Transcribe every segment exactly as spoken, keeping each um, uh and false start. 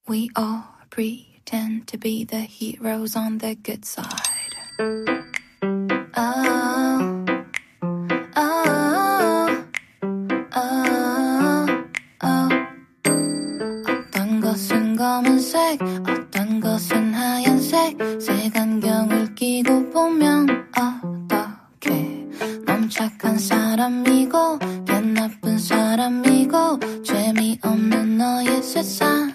We all pretend to be the heroes on the good side. Oh, oh, oh, oh. 어떤 것은 검은색, 어떤 것은 하얀색. 색안경을 끼고 보면 어떡해. 넌 착한 사람이고 걔 나쁜 사람이고 재미없는 너의 세상은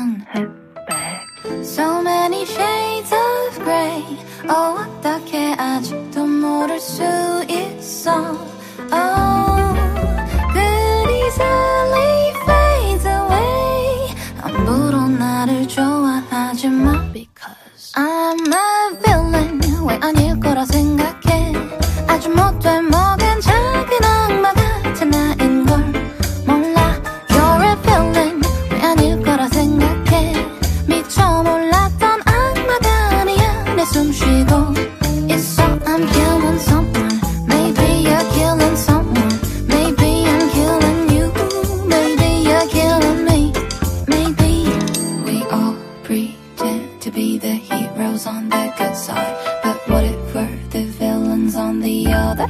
So many shades of grey. Oh, 어떻게 아직도 모를 수 있어. Oh, good easily fades away. 함부로 나를 좋아하지 마. Because I'm a villain. 왜 아닐 거라 생각해. 아주 못돼 먹은 작은 악마 같은 나인 걸 몰라. You're a villain. 왜 아닐 거라 생각해. 미쳐 몰랐던 악마가 아니야. 내 숨 쉬고 있어. I'm killing someone. Maybe you're killing someone. Maybe I'm killing you. Maybe you're killing me. Maybe we all pretend to be the heroes on the good side. But what if we're the villains on the other?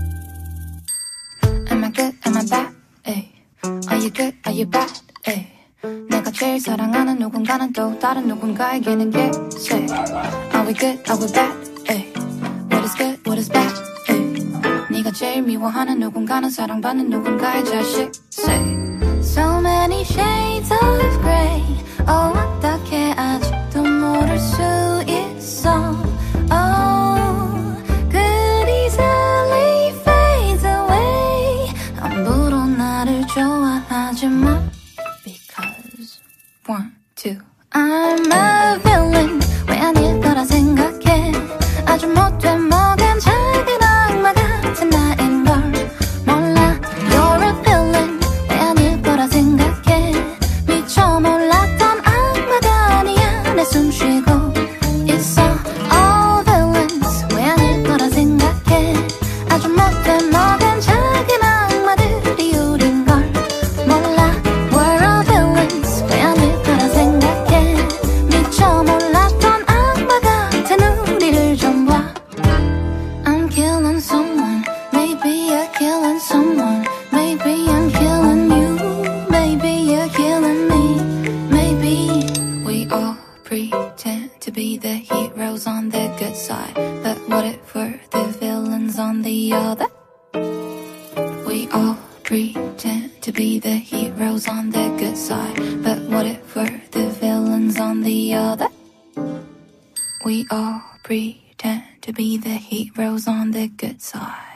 Am I good? Am I bad? Ay. Are you good? Are you bad? Ay. 내가 제일 사랑하는 누군가는 또 다른 누군가에게는 개새. Are we good? Are we bad? Ay. What is good? What is bad? Ay. 네가 제일 미워하는 누군가는 사랑받는 누군가의 자식. Say. So many shades of grey. Oh, 어떻게 아직도 모를 수 있어. Oh, good easily fades away. 함부로 나를 좋아하지 마. Because one, two. I'm a villain. 왜 아닐 거라 생각해. 아주 못돼 먹은 작은 악마 같은 나인 걸 몰라. You're a villain. 왜 아닐 거라 생각해. 미쳐 몰랐던 악마가 아니야. 내 숨 쉬고 있어. All villains. 왜 아닐 거라 생각해. 아주 못돼 먹은 작은 악마들이 우린 걸 몰라. We're all villains. 왜 아닐 거라 생각해. 미쳐 몰랐던 악마 같은 우리를 좀 봐. I'm killing someone. Maybe you're killing someone. Maybe I'm killing you. Maybe you're killing me. Maybe we all pretend to be the heroes on the good side. But what if we're the villains on the other? We all pretend to be the heroes on the good side. But what if we're the villains on the other? We all pretend to be the heroes on the good side.